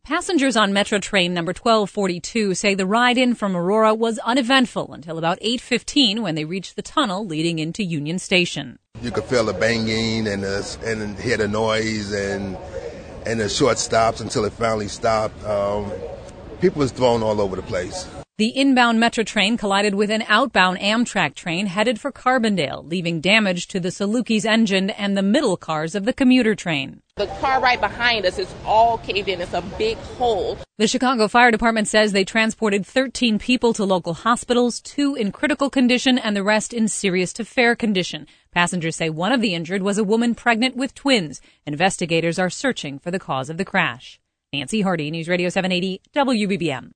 Passengers on Metro train number 1242 say the ride in from Aurora was uneventful until about 8:15 when they reached the tunnel leading into Union Station. You could feel the banging and hear the noise and the short stops until it finally stopped. People was thrown all over the place. The inbound Metro train collided with an outbound Amtrak train headed for Carbondale, leaving damage to the Salukis engine and the middle cars of the commuter train. The car right behind us is all caved in. It's a big hole. The Chicago Fire Department says they transported 13 people to local hospitals, 2 in critical condition and the rest in serious to fair condition. Passengers say one of the injured was a woman pregnant with twins. Investigators are searching for the cause of the crash. Nancy Hardy, News Radio 780, WBBM.